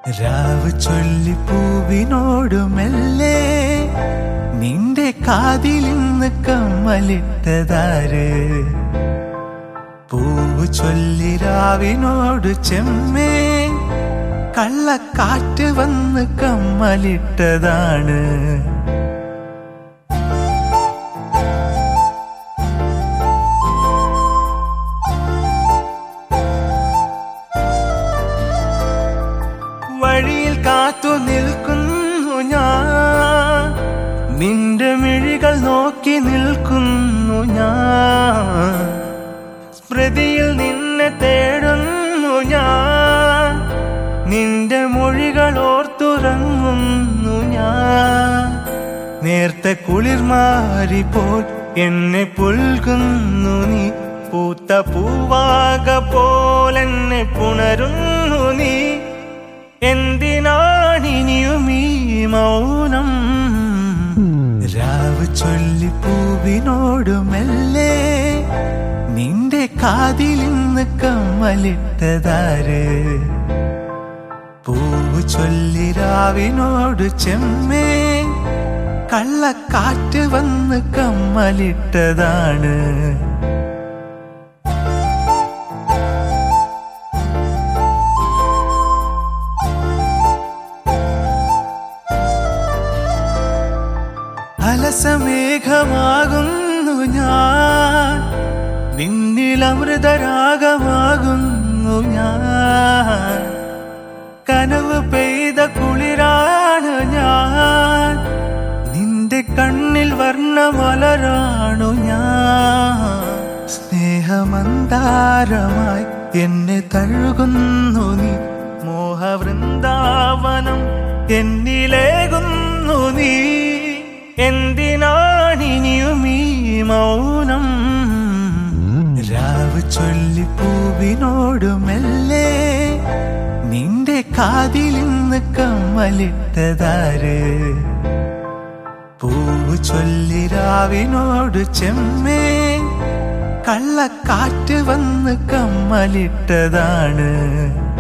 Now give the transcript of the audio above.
രാവ് ചൊല്ലി പൂവിനോട് മെല്ലെ നിന്റെ കാതിലിന്ന് കമ്മലിട്ടതാര്? പൂവ് ചൊല്ലി രാവിനോട് ചെമ്മേ കള്ളക്കാറ്റ് വന്ന് കമ്മലിട്ടതാണ്. വഴിയിൽ കാത്തു നിൽക്കുന്നു ഞാൻ, നിന്റെ മിഴികൾ നോക്കി നിൽക്കുന്നു ഞാൻ. സ്മൃതിയിൽ നിന്നെ തേടുന്നു ഞാൻ, നിന്റെ മൊഴികൾ ഓർത്തുറങ്ങുന്നു ഞാൻ. നേർത്ത കുളിർമാരി പോൽ എന്നെ പുൽകുന്നു നീ, പൂത്ത പൂവാക പോലെന്നെ പുണരുന്നു നീ. എന്തിനാണിനിയും ഈ മൗനം? രാവ് ചൊല്ലി പൂവിനോട് മെല്ലെ നിന്റെ കാതിലിന്ന് കമ്മലിട്ടതാര്? പൂവ് ചൊല്ലി രാവിനോട് ചെമ്മേ കള്ളക്കാറ്റ് വന്ന് കമ്മലിട്ടതാണ്. അലസമേഘമാകുന്നു ഞാൻ, നിന്നിലമൃതരാഗമാകുന്നു ഞാൻ. കനവ് പെയ്ത കുളിരാണ് ഞാൻ, നിന്റെ കണ്ണിൽ വർണ്ണമലരാണു ഞാൻ. സ്നേഹമന്താരമായി എന്നെ തഴുകുന്നു നീ, മോഹവൃന്ദാവനം എന്നിലേകുന്നു നീ. എന്തിനാണിനിയും ഈ മൗനം? രാവ് ചൊല്ലി പൂവിനോട് മെല്ലെ നിന്റെ കാതിലിന്ന് കമ്മലിട്ടതാര്? പൂവ് ചൊല്ലി രാവിനോട് ചെമ്മേ കള്ളക്കാറ്റ് വന്ന് കമ്മലിട്ടതാണ്.